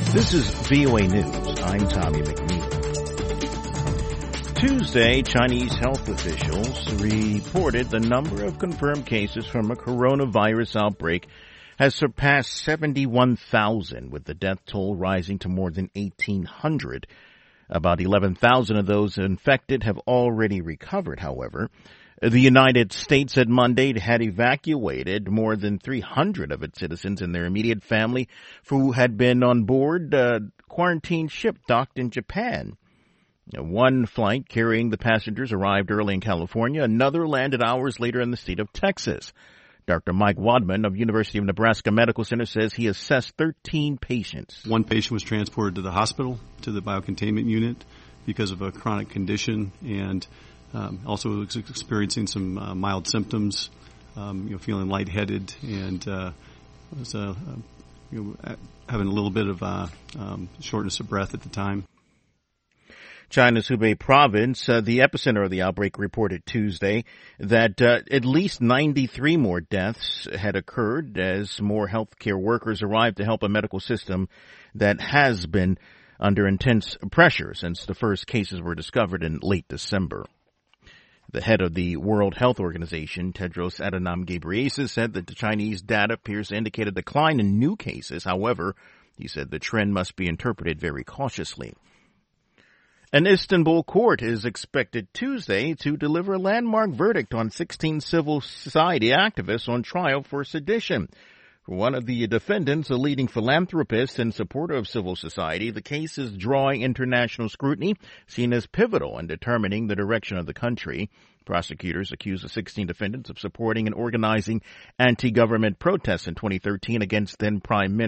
This is VOA News. I'm Tommy McNeil. Tuesday, Chinese health officials reported the number of confirmed cases from a coronavirus outbreak has surpassed 71,000, with the death toll rising to more than 1,800. About 11,000 of those infected have already recovered, however. The United States said Monday it had evacuated more than 300 of its citizens and their immediate family who had been on board a quarantine ship docked in Japan. One flight carrying the passengers arrived early in California. Another landed hours later in the state of Texas. Dr. Mike Wadman of University of Nebraska Medical Center says he assessed 13 patients. One patient was transported to the hospital, to the biocontainment unit, because of a chronic condition, and also was experiencing some mild symptoms, feeling lightheaded, and was having a little bit of shortness of breath at the time. China's Hubei province, the epicenter of the outbreak, reported Tuesday that at least 93 more deaths had occurred as more healthcare workers arrived to help a medical system that has been under intense pressure since the first cases were discovered in late December. The head of the World Health Organization, Tedros Adhanom Ghebreyesus, said that the Chinese data appears to indicate a decline in new cases. However, he said the trend must be interpreted very cautiously. An Istanbul court is expected Tuesday to deliver a landmark verdict on 16 civil society activists on trial for sedition. For one of the defendants, a leading philanthropist and supporter of civil society, the case is drawing international scrutiny, seen as pivotal in determining the direction of the country. Prosecutors accuse the 16 defendants of supporting and organizing anti-government protests in 2013 against then Prime Minister